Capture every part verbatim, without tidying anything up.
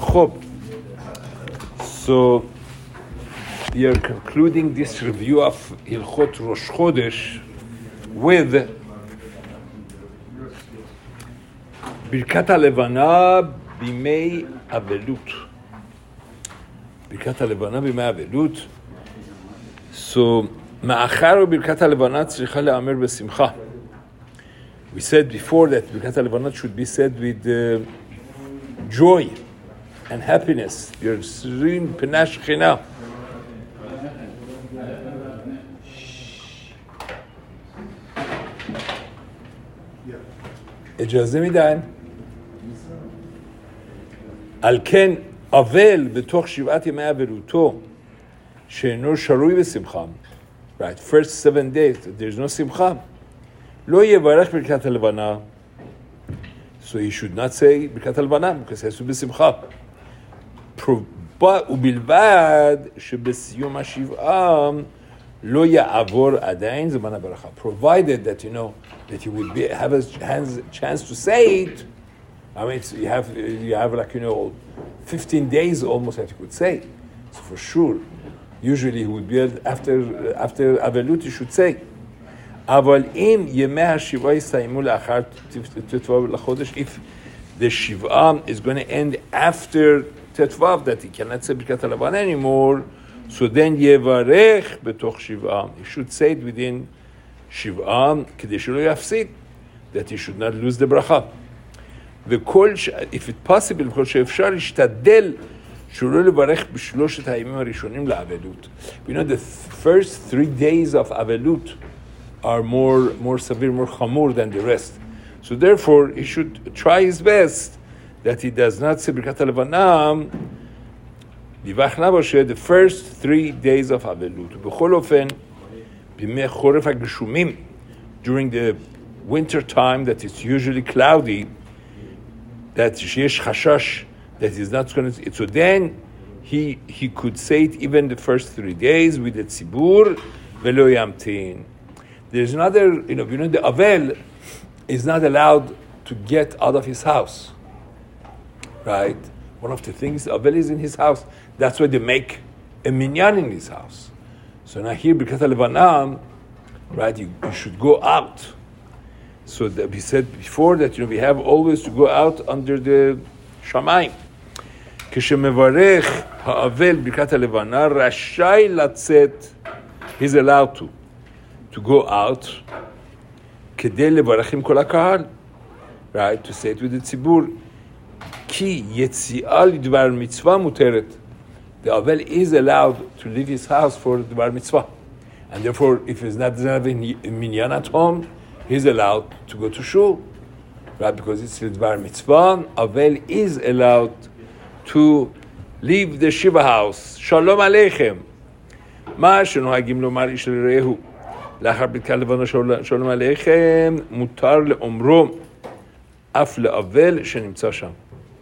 Chob. So we are concluding this review of Hilchot Rosh Chodesh with Birkat HaLevana Bimei Avelut. Birkat HaLevana Bimei Avelut. So, Ma'achar Birkat HaLevana tzricha le'amer b'simcha. We said before that Birkat HaLevana should be said with uh, joy and happiness. You're serene panash china. اجازه میدن על כן אבל בתוך שבעת ימי אבלותו שאינו שרוי בשמחה, right, first seven days there's no שמחה, לא יברך ברכת הלבנה, so he should not say ברכת הלבנה because he has to be בשמחה, ובלבד שבסיום השבעה לא יעבור עדיין זמן הברכה, provided that you know that you would be, have a chance, chance to say it. I mean, it's, you have you have like you know fifteen days almost that you could say. So for sure, usually he would be after after Avelut you should say. אבל אם ימי השבעה יסתיימו לאחר ט"ו לחודש, if the Shiva is going to end after ט"ו, that he cannot say ברכת הלבנה anymore, so then יברך בתוך שבעה. He should say it within שבעה, כדי שלא יפסיד, that he should not lose the ברכה. וכל, if it's possible, כל שאפשר, ישתדל שלא לברך בשלושת הימים הראשונים לאבלות. You know, the first three days of אבלות are more, more severe, more חמור than the rest. So therefore, he should try his best that he does not say ברכת הלבנה, דיווח נבושה, the first three days of אבלות. ובכל אופן, בימי חורף הגשומים, during the winter time that it's usually cloudy, that שיש חשש that is not going to, so then he he could say it even the first three days with the tzibur ולא ימתין. There's another, you know, you know the Avel is not allowed to get out of his house, right? One of the things, Avel is in his house. That's why they make a minyan in his house. So now here, Birkat HaLevana, right, you, you should go out. So that we said before that, you know, we have always to go out under the shamayim. כשמברך האבל ברכת הלבנה, רשאי לצאת, he's allowed to, to go out, כדי לברך עם כל הקהל, right, to say it with the ציבור, כי יציאה לדבר מצווה מותרת. The Avel is allowed to leave his house for the bar mitzvah. And therefore, if he's not having a minyan at home, he's allowed to go to shul. Right? Because it's the bar mitzvah, Avel is allowed to leave the Shiva house. Shalom aleichem. מה שנוהגים לומר איש לרעהו. לאחר ברכת הלבנה שלום עליכם, מותר לאומרו אף לאבל שנמצא שם.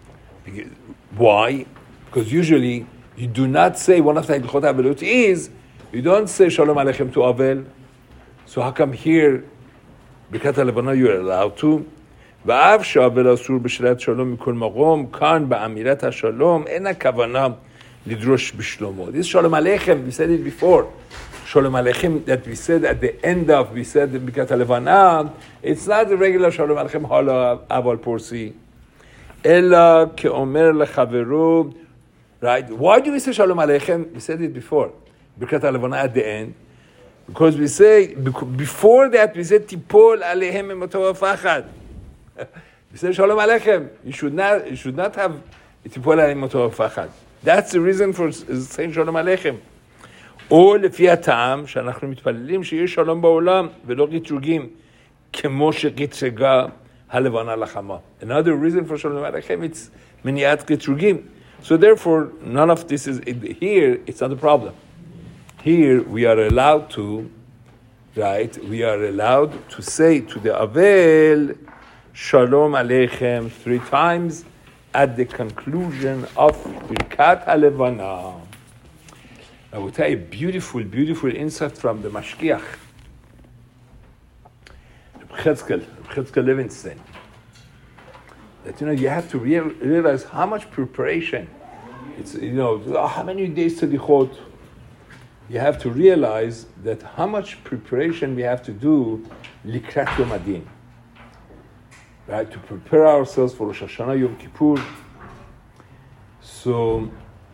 Why? Because usually, you do not say, one of the Hilchot Avelut is, you don't say Shalom Aleichem to Avel. So how come here, Birkat HaLevana, you are allowed to? ואף שהאבל אסור בשירת שלום מכל מקום, כאן באמירת השלום, אין הכוונה לדרוש בשלומו. This Shalom Aleichem, we said it before. Shalom Aleichem that we said at the end of, we said Birkat HaLevana, it's not the regular Shalom Aleichem, Hala Aval Porsi. אלא כאומר לחברו, right? Why do we say Shalom Aleichem? We said it before. Birkat HaLevana at the end. Because we say, before that, we said, Tipol Aleichem Emoto V'Fachad. We say Shalom Aleichem. You should not, you should not have Tipol Aleichem Emoto V'Fachad. That's the reason for saying Shalom Aleichem. או לפי הטעם, שאנחנו מתפללים שיש שלום בעולם, ולא קטרוגים, כמו שקטרגה הלבנה לחמה. Another reason for Shalom Aleichem, it's מניעת קטרוגים. So therefore, none of this is, here, it's not a problem. Here, we are allowed to, right, we are allowed to say to the Avel, Shalom Aleichem, three times at the conclusion of Birkat HaLevana. I will tell you a beautiful, beautiful insight from the Mashkiach. Chizkel, Chizkel Levinstein. That, you know, you have to real, realize how much preparation it's, you know, how many days selichot? You have to realize that how much preparation we have to do likrat Yom Adin, right? To prepare ourselves for Rosh Hashanah, Yom Kippur. So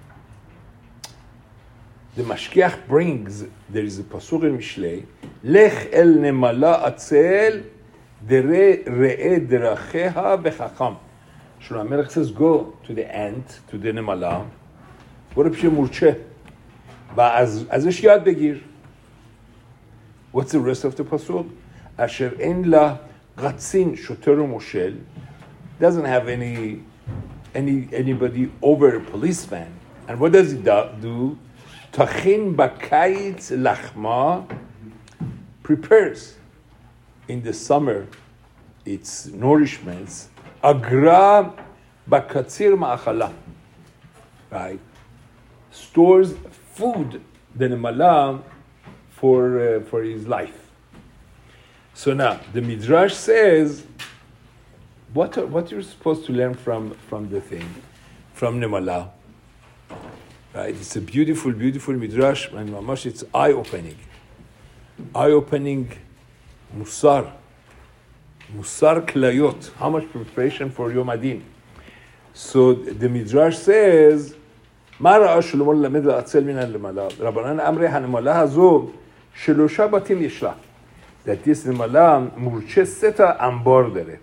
the Mashgiach brings, there is a pasuk in Mishlei, Lech el nemala atzel dere re'e deracheha v'chacham. Shlomo HaMelech says, go to the ant, to the nemala, برو پیش مورچه و از ازش یاد بگیر. What's the rest of the pasuk? אשר אין לה قطسین שוטר ומושל, doesn't have any any anybody over a policeman. And what does it do? תכין בקיץ לחמה, prepares in the summer its nourishments. אגרה בקציר מאכלה, right? Stores food, the nemala, for uh, for his life. So now the Midrash says, what are, what you're supposed to learn from from the thing, from nemala, right? It's a beautiful, beautiful Midrash, and mamash, it's eye-opening, eye-opening, musar, musar klayot. How much preparation for Yom Adin? So the Midrash says, מה ראה שלמה ללמד לעצל מן הנמלה? רבנן אמרי, הנמלה הזו שלושה בתים יש לה. that this נמלה מורשה סטה אמבור דרך.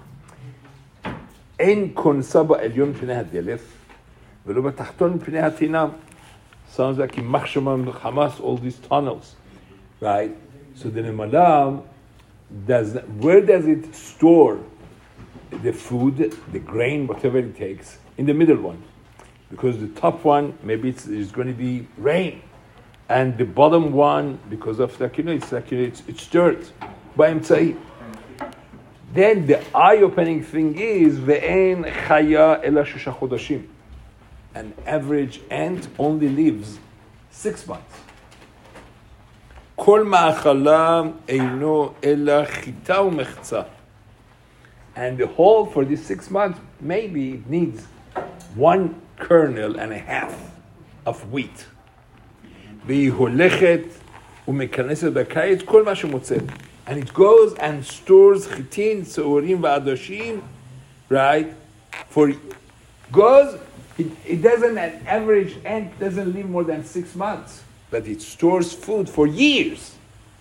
אין כונסה בעליון מפני הדלף, ולא בתחתון מפני התינם. Sounds like in Machshama Hamas, all these tunnels, right? So the נמלה, does, where does it store the food, the grain, whatever it takes? In the middle one. Because the top one, maybe it's, it's going to be rain. And the bottom one, because of like, you know, it's like, you know, it's, it's dirt. Ba'emtzai. Then the eye-opening thing is, ve'en chaya ela shesha chodashim. An average ant only lives six months. Kol ma'achala eino ela chita u'mechza. And the whole for these six months, maybe it needs one kernel and a half of wheat. והיא הולכת ומכנסת בקיץ כל מה שמוצאת. And it goes and stores חיטין, שעורים ועדשים, right? For goes, it, it doesn't, an average ant doesn't live more than six months, but it stores food for years.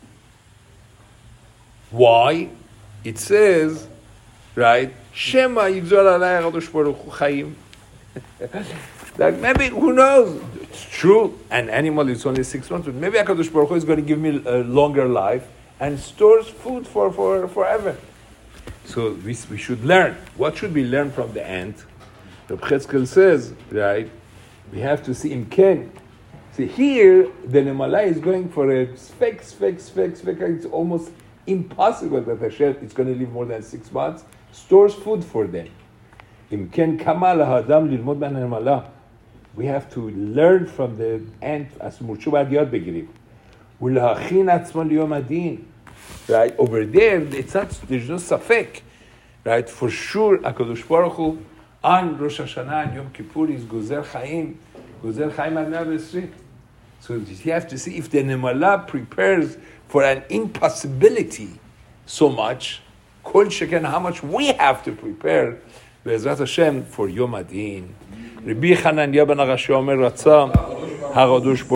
Why? It says, right? Shema yigzol alai HaKadosh Baruch Hu chayim. Like maybe, who knows? It's true, an animal is only six months, but maybe HaKadosh Baruch Hu is going to give me a longer life and stores food for, for forever. So we, we should learn. What should we learn from the ant? Reb Cheskel says, right, we have to see in Ken. See, here, the Nemala is going for a spek, spek, spek, spek. It's almost impossible that Hashem is going to live more than six months. Stores food for them. In Ken Kamal Hadam Lilmod Ben Nemala. We have to learn from the ant as Murchu Bad Yad Begirim. Ulachin Atzman Liyom Adin. Right over there, it's not. There's no safek. Right, for sure, HaKadosh Baruch Hu on Rosh Hashanah and Yom Kippur is Gozer Chaim, Gozer Chaim al Mea V'Esrim. So you have to see if the Nemala prepares for an impossibility so much. Kol Sheken, how much we have to prepare, Be'ezrat Hashem, for Yom Adin. Rabbi Hananiah ben Arashia Omer Ratzah, HaKadosh